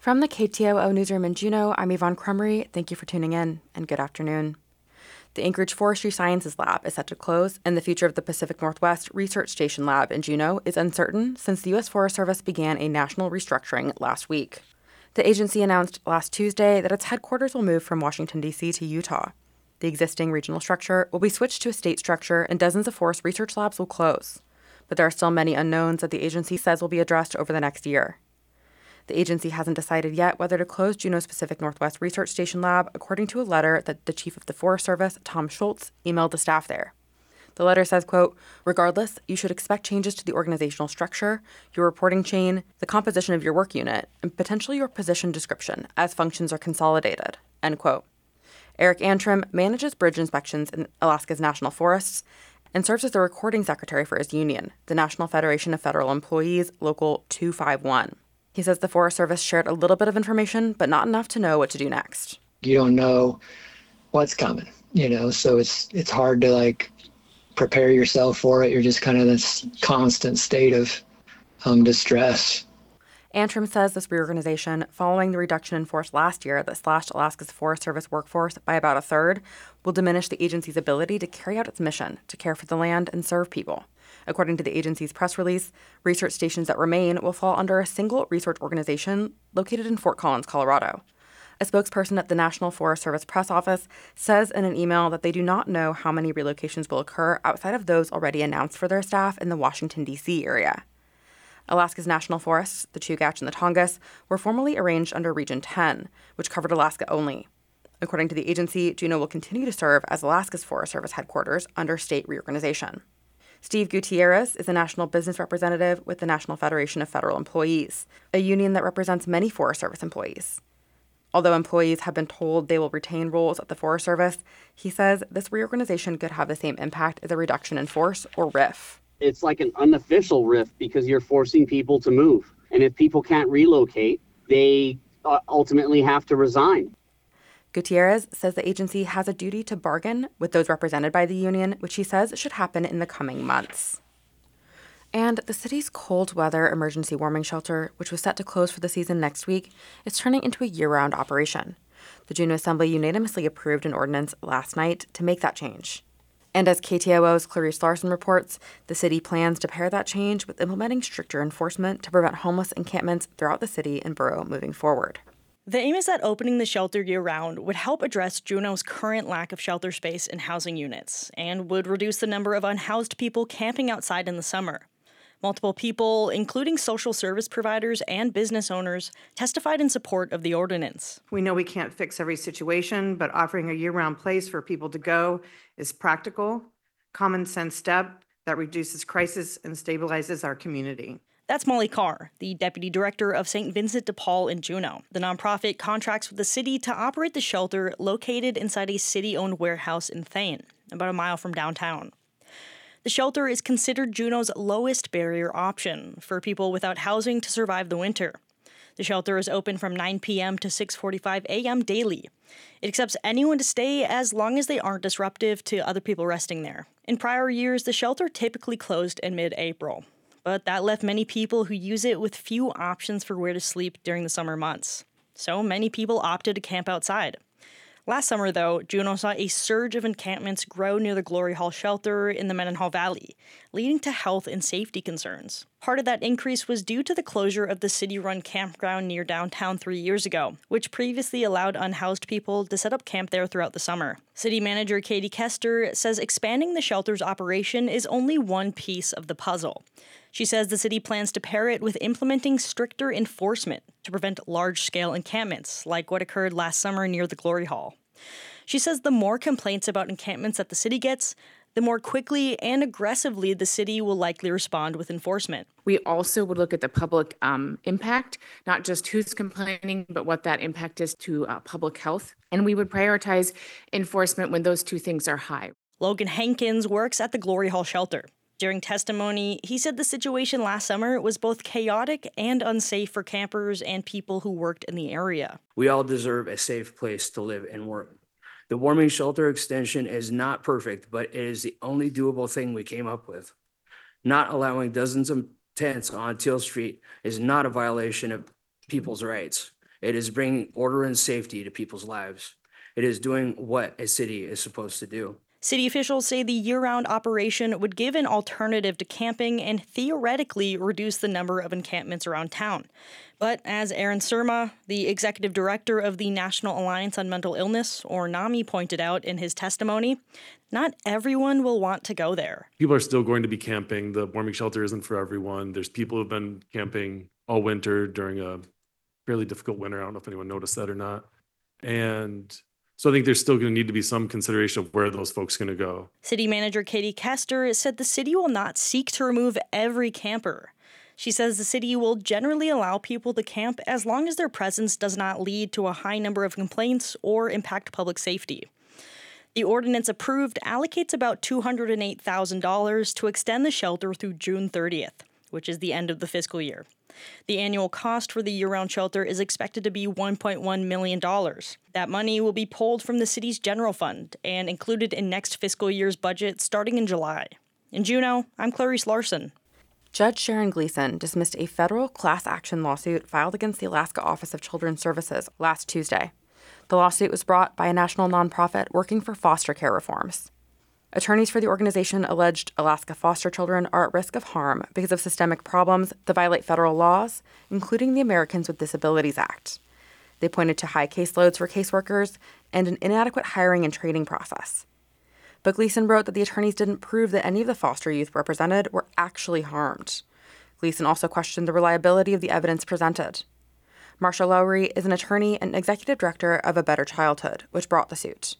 From the KTOO newsroom in Juneau, I'm Yvonne Crumry. Thank you for tuning in, and good afternoon. The Anchorage Forestry Sciences Lab is set to close, and the future of the Pacific Northwest Research Station Lab in Juneau is uncertain since the U.S. Forest Service began a national restructuring last week. The agency announced last Tuesday that its headquarters will move from Washington, D.C. to Utah. The existing regional structure will be switched to a state structure, and dozens of forest research labs will close. But there are still many unknowns that the agency says will be addressed over the next year. The agency hasn't decided yet whether to close Juneau's Pacific Northwest Research Station Lab, according to a letter that the chief of the Forest Service, Tom Schultz, emailed the staff there. The letter says, quote, "Regardless, you should expect changes to the organizational structure, your reporting chain, the composition of your work unit, and potentially your position description as functions are consolidated," end quote. Eric Antrim manages bridge inspections in Alaska's national forests and serves as the recording secretary for his union, the National Federation of Federal Employees, Local 251. He says the Forest Service shared a little bit of information, but not enough to know what to do next. You don't know what's coming, so it's hard to prepare yourself for it. You're just kind of this constant state of distress. Antrim says this reorganization, following the reduction in force last year that slashed Alaska's Forest Service workforce by about a third, will diminish the agency's ability to carry out its mission to care for the land and serve people. According to the agency's press release, research stations that remain will fall under a single research organization located in Fort Collins, Colorado. A spokesperson at the National Forest Service press office says in an email that they do not know how many relocations will occur outside of those already announced for their staff in the Washington, D.C. area. Alaska's national forests, the Chugach and the Tongass, were formerly arranged under Region 10, which covered Alaska only. According to the agency, Juneau will continue to serve as Alaska's Forest Service headquarters under state reorganization. Steve Gutierrez is a national business representative with the National Federation of Federal Employees, a union that represents many Forest Service employees. Although employees have been told they will retain roles at the Forest Service, he says this reorganization could have the same impact as a reduction in force, or RIF. It's like an unofficial RIF because you're forcing people to move. And if people can't relocate, they ultimately have to resign. Gutierrez says the agency has a duty to bargain with those represented by the union, which he says should happen in the coming months. And the city's cold weather emergency warming shelter, which was set to close for the season next week, is turning into a year-round operation. The Juneau Assembly unanimously approved an ordinance last night to make that change. And as KTOO's Clarice Larson reports, the city plans to pair that change with implementing stricter enforcement to prevent homeless encampments throughout the city and borough moving forward. The aim is that opening the shelter year-round would help address Juneau's current lack of shelter space and housing units, and would reduce the number of unhoused people camping outside in the summer. Multiple people, including social service providers and business owners, testified in support of the ordinance. We know we can't fix every situation, but offering a year-round place for people to go is practical, common sense step that reduces crisis and stabilizes our community. That's Molly Carr, the deputy director of St. Vincent de Paul in Juneau. The nonprofit contracts with the city to operate the shelter located inside a city-owned warehouse in Thane, about a mile from downtown. The shelter is considered Juneau's lowest barrier option for people without housing to survive the winter. The shelter is open from 9 p.m. to 6:45 a.m. daily. It accepts anyone to stay as long as they aren't disruptive to other people resting there. In prior years, the shelter typically closed in mid-April, but that left many people who use it with few options for where to sleep during the summer months. So many people opted to camp outside. Last summer, though, Juneau saw a surge of encampments grow near the Glory Hall shelter in the Mendenhall Valley, leading to health and safety concerns. Part of that increase was due to the closure of the city-run campground near downtown 3 years ago, which previously allowed unhoused people to set up camp there throughout the summer. City manager Katie Kester says expanding the shelter's operation is only one piece of the puzzle. She says the city plans to pair it with implementing stricter enforcement to prevent large-scale encampments, like what occurred last summer near the Glory Hall. She says the more complaints about encampments that the city gets, the more quickly and aggressively the city will likely respond with enforcement. We also would look at the public impact, not just who's complaining, but what that impact is to public health. And we would prioritize enforcement when those two things are high. Logan Hankins works at the Glory Hall shelter. During testimony, he said the situation last summer was both chaotic and unsafe for campers and people who worked in the area. We all deserve a safe place to live and work. The warming shelter extension is not perfect, but it is the only doable thing we came up with. Not allowing dozens of tents on Teal Street is not a violation of people's rights. It is bringing order and safety to people's lives. It is doing what a city is supposed to do. City officials say the year-round operation would give an alternative to camping and theoretically reduce the number of encampments around town. But as Aaron Surma, the executive director of the National Alliance on Mental Illness, or NAMI, pointed out in his testimony, not everyone will want to go there. People are still going to be camping. The warming shelter isn't for everyone. There's people who've been camping all winter during a fairly difficult winter. I don't know if anyone noticed that or not. And so I think there's still going to need to be some consideration of where those folks are going to go. City Manager Katie Kester said the city will not seek to remove every camper. She says the city will generally allow people to camp as long as their presence does not lead to a high number of complaints or impact public safety. The ordinance approved allocates about $208,000 to extend the shelter through June 30th, which is the end of the fiscal year. The annual cost for the year-round shelter is expected to be $1.1 million. That money will be pulled from the city's general fund and included in next fiscal year's budget starting in July. In Juneau, I'm Clarice Larson. Judge Sharon Gleason dismissed a federal class action lawsuit filed against the Alaska Office of Children's Services last Tuesday. The lawsuit was brought by a national nonprofit working for foster care reforms. Attorneys for the organization alleged Alaska foster children are at risk of harm because of systemic problems that violate federal laws, including the Americans with Disabilities Act. They pointed to high caseloads for caseworkers and an inadequate hiring and training process. But Gleason wrote that the attorneys didn't prove that any of the foster youth represented were actually harmed. Gleason also questioned the reliability of the evidence presented. Marsha Lowry is an attorney and executive director of A Better Childhood, which brought the suit.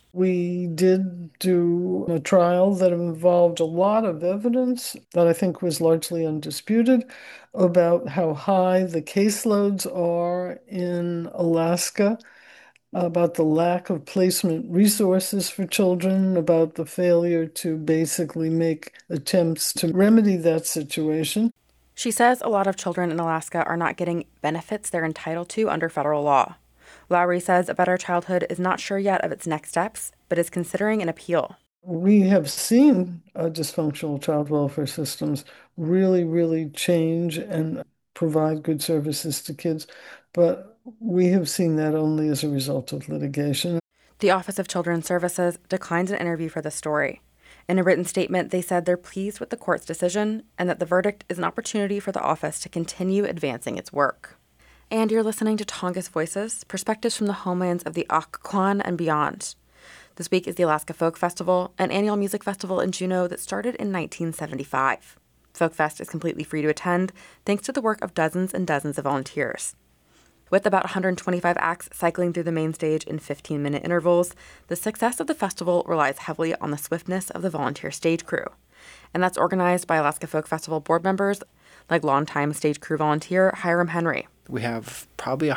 We did do a trial that involved a lot of evidence that I think was largely undisputed about how high the caseloads are in Alaska, about the lack of placement resources for children, about the failure to basically make attempts to remedy that situation. She says a lot of children in Alaska are not getting benefits they're entitled to under federal law. Lowry says A Better Childhood is not sure yet of its next steps, but is considering an appeal. We have seen dysfunctional child welfare systems really, really change and provide good services to kids, but we have seen that only as a result of litigation. The Office of Children's Services declined an interview for the story. In a written statement, they said they're pleased with the court's decision and that the verdict is an opportunity for the office to continue advancing its work. And you're listening to Tongass Voices, perspectives from the homelands of the Occoquan and beyond. This week is the Alaska Folk Festival, an annual music festival in Juneau that started in 1975. Folkfest is completely free to attend, thanks to the work of dozens and dozens of volunteers. With about 125 acts cycling through the main stage in 15-minute intervals, the success of the festival relies heavily on the swiftness of the volunteer stage crew. And that's organized by Alaska Folk Festival board members like longtime stage crew volunteer Hiram Henry. We have probably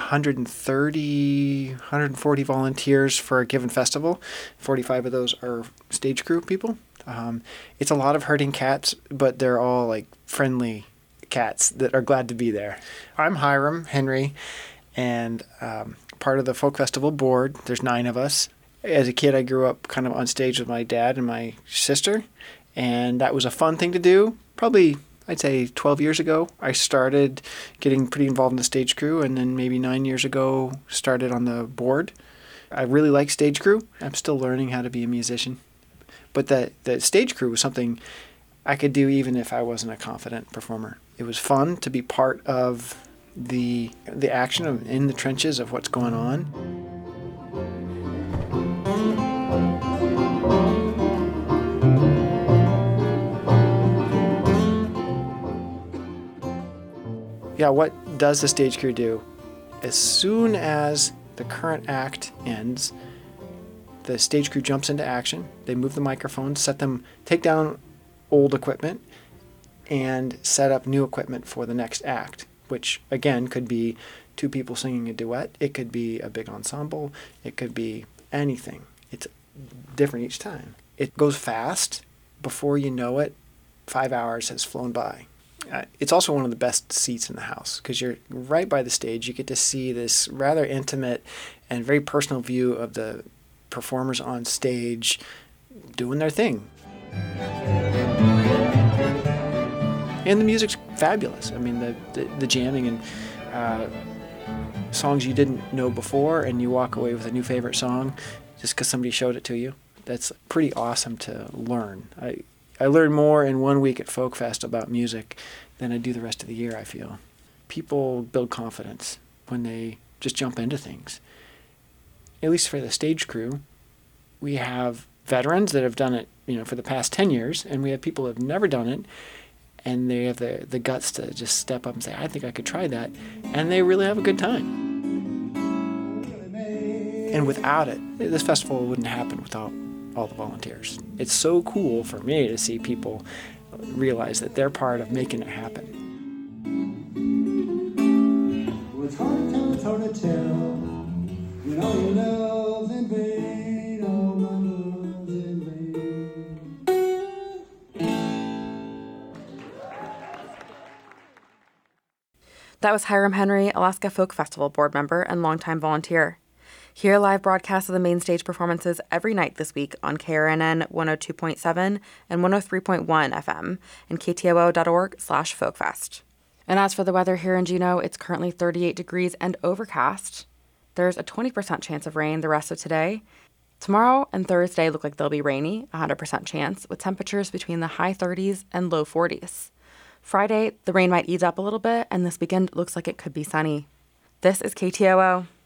140 volunteers for a given festival. 45 of those are stage crew people. It's a lot of herding cats, but they're all like friendly cats that are glad to be there. I'm Hiram Henry, and part of the Folk Festival board. There's 9 of us. As a kid, I grew up kind of on stage with my dad and my sister, and that was a fun thing to do. Probably, I'd say 12 years ago, I started getting pretty involved in the stage crew, and then maybe 9 years ago, started on the board. I really like stage crew. I'm still learning how to be a musician. But the stage crew was something I could do even if I wasn't a confident performer. It was fun to be part of the action in the trenches of what's going on. Yeah, what does the stage crew do? As soon as the current act ends, the stage crew jumps into action. They move the microphones, take down old equipment, and set up new equipment for the next act, which again could be 2 people singing a duet. It could be a big ensemble. It could be anything. It's different each time. It goes fast. Before you know it, 5 hours has flown by. It's also one of the best seats in the house because you're right by the stage. You get to see this rather intimate and very personal view of the performers on stage doing their thing. And the music's fabulous. I mean, the jamming and songs you didn't know before, and you walk away with a new favorite song just because somebody showed it to you. That's pretty awesome to learn. I learn more in 1 week at Folk Fest about music than I do the rest of the year, I feel. People build confidence when they just jump into things. At least for the stage crew, we have veterans that have done it, for the past 10 years, and we have people who have never done it, and they have the guts to just step up and say, I think I could try that, and they really have a good time. And without it, this festival wouldn't happen without all the volunteers. It's so cool for me to see people realize that they're part of making it happen. Well, it's hard to tell. When all your love's in vain, all my love's in vain. That was Hiram Henry, Alaska Folk Festival board member and longtime volunteer. Hear live broadcasts of the main stage performances every night this week on KRNN 102.7 and 103.1 FM and ktoo.org/folkfest. And as for the weather here in Juneau, it's currently 38 degrees and overcast. There's a 20% chance of rain the rest of today. Tomorrow and Thursday look like they'll be rainy, 100% chance, with temperatures between the high 30s and low 40s. Friday, the rain might ease up a little bit, and this weekend looks like it could be sunny. This is KTOO.